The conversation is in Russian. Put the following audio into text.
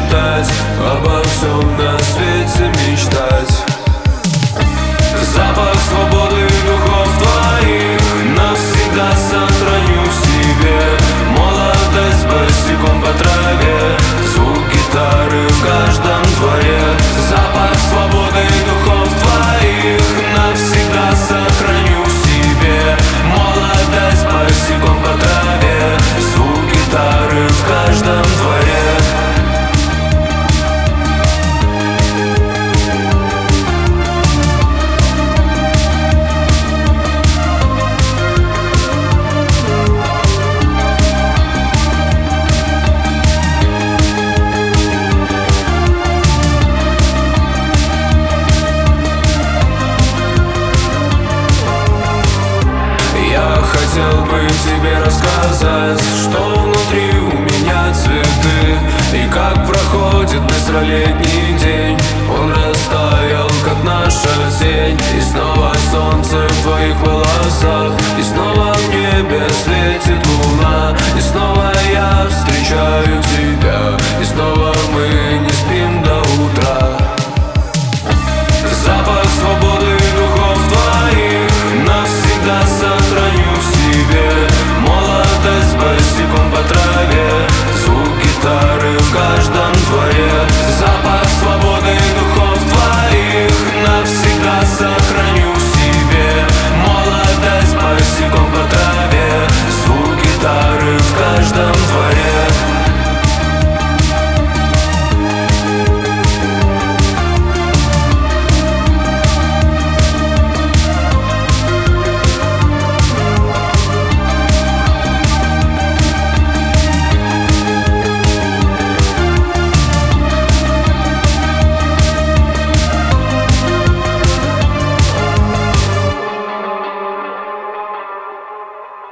мечтать, обо всем на свете мечтать. Запах свободы духов твоих навсегда сохраню в себе. Молодость босиком по траве, звук гитары в каждом дворе. Запах свободы духов твоих навсегда сохраню в себе. Молодость босиком по траве, звук гитары в каждом дворе. Хотел бы тебе рассказать, что внутри у меня цветы, и как проходит быстро летний день. Он растаял, как наша тень, и снова солнце в твоих волосах, и снова в небе светит луна, и снова я встречаю тебя, и снова мы